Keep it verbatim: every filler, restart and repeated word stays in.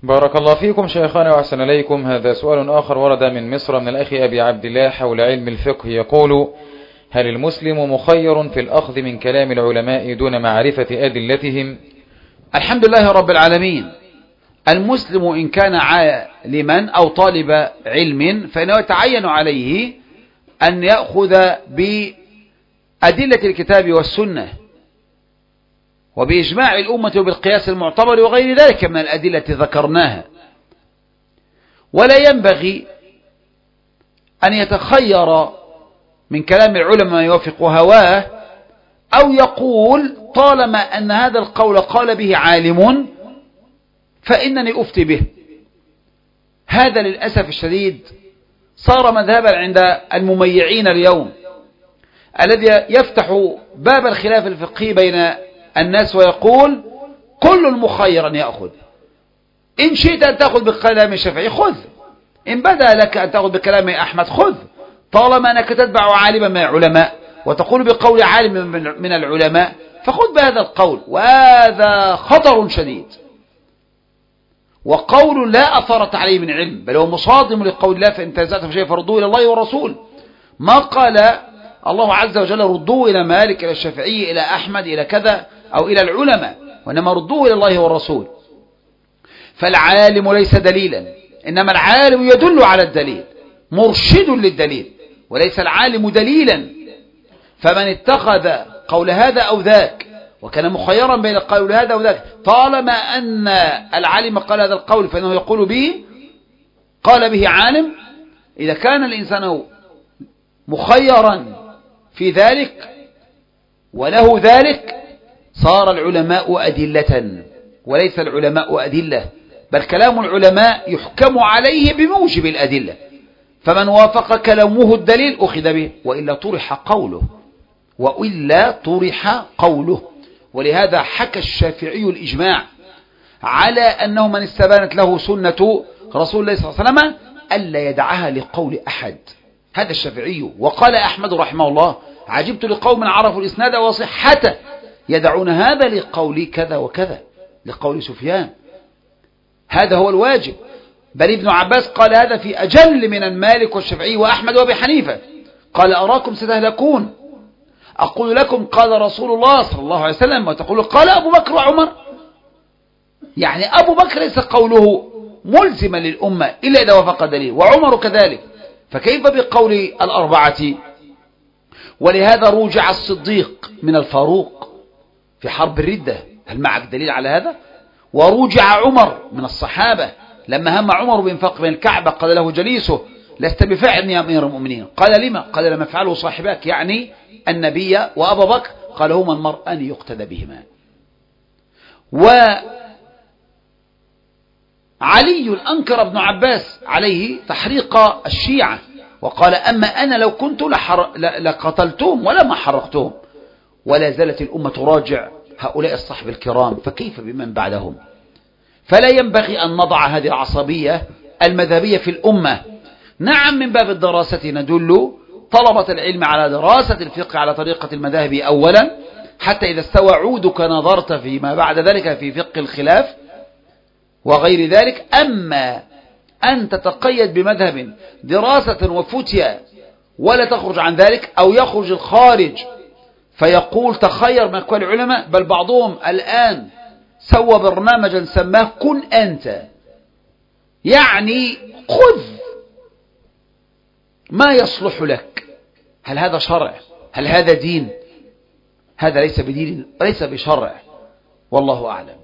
بارك الله فيكم شيخنا وأحسن إليكم. هذا سؤال آخر ورد من مصر من الأخ أبي عبد الله حول علم الفقه، يقول: هل المسلم مخير في الأخذ من كلام العلماء دون معرفة أدلتهم؟ الحمد لله رب العالمين. المسلم إن كان عالما أو طالب علم فإنه يتعين عليه أن يأخذ بأدلة الكتاب والسنة وبإجماع الأمة وبالقياس المعتبر وغير ذلك من الأدلة التي ذكرناها، ولا ينبغي أن يتخير من كلام العلماء ما يوافق هواه، أو يقول طالما أن هذا القول قال به عالم فإنني أفتي به. هذا للأسف الشديد صار مذهبا عند المميعين اليوم، الذي يفتح باب الخلاف الفقهي بين الناس ويقول كل مخير أن يأخذ، إن شئت أن تأخذ بكلام الشافعي خذ، إن بدا لك أن تأخذ بكلام أحمد خذ، طالما أنك تتبع عالما من العلماء وتقول بقول عالم من العلماء فخذ بهذا القول. وهذا خطر شديد، وقول لا أثرت عليه من علم، بل هو مصادم لقول الله: فإن تنازعتم في شيء فردوه إلى الله والرسول. ما قال الله عز وجل ردوه إلى مالك، إلى الشافعي، إلى أحمد، إلى كذا أو إلى العلماء، وإنما ردوه إلى الله والرسول. فالعالم ليس دليلا، إنما العالم يدل على الدليل، مرشد للدليل، وليس العالم دليلا. فمن اتخذ قول هذا أو ذاك وكان مخيرا بين قول هذا وذاك، طالما أن العالم قال هذا القول فإنه يقول به قال به عالم. إذا كان الإنسان مخيرا في ذلك وله ذلك صار العلماء أدلة وليس العلماء أدلة، بل كلام العلماء يحكم عليه بموجب الأدلة، فمن وافق كلامه الدليل أخذ به، وإلا طرح قوله وإلا طرح قوله. ولهذا حكى الشافعي الإجماع على أنه من استبانت له سنة رسول الله صلى الله عليه وسلم ألا يدعها لقول أحد. هذا الشافعي. وقال أحمد رحمه الله: عجبت لقوم عرفوا الإسناد وصحته يدعون هذا لقول كذا وكذا، لقول سفيان. هذا هو الواجب. بل ابن عباس قال هذا في أجل من المالك والشافعي وأحمد وأبي حنيفة، قال: أراكم ستهلكون، أقول لكم قال رسول الله صلى الله عليه وسلم وتقول قال أبو بكر وعمر. يعني أبو بكر ليس قوله ملزما للأمة إلا إذا وافق دليل، وعمر كذلك، فكيف بقول الأربعة؟ ولهذا رجع الصديق من الفاروق في حرب الردة، هل معك دليل على هذا؟ ورجع عمر من الصحابة لما هم عمر بإنفاق من الكعبة قال له جليسه: لست بفاعل يا أمير المؤمنين. قال: لما؟ قال: لما فعله صاحبك، يعني النبي وأبا بكر. قال: هما المرءان يقتدى بهما. وعلي أنكر ابن عباس عليه تحريق الشيعة وقال: أما أنا لو كنت لحر... لقتلتهم ولما حرقتهم. ولا زالت الأمة تراجع هؤلاء الصحب الكرام، فكيف بمن بعدهم؟ فلا ينبغي أن نضع هذه العصبية المذهبية في الأمة. نعم، من باب الدراسة ندل طلبة العلم على دراسة الفقه على طريقة المذاهب أولا، حتى إذا استوى عودك نظرت فيما بعد ذلك في فقه الخلاف وغير ذلك. أما أن تتقيد بمذهب دراسة وفتية ولا تخرج عن ذلك، أو يخرج الخارج فيقول تخير من أقوال العلماء، بل بعضهم الآن سوى برنامجا سماه كن أنت، يعني خذ ما يصلح لك. هل هذا شرع؟ هل هذا دين؟ هذا ليس بدين، ليس بشرع، والله أعلم.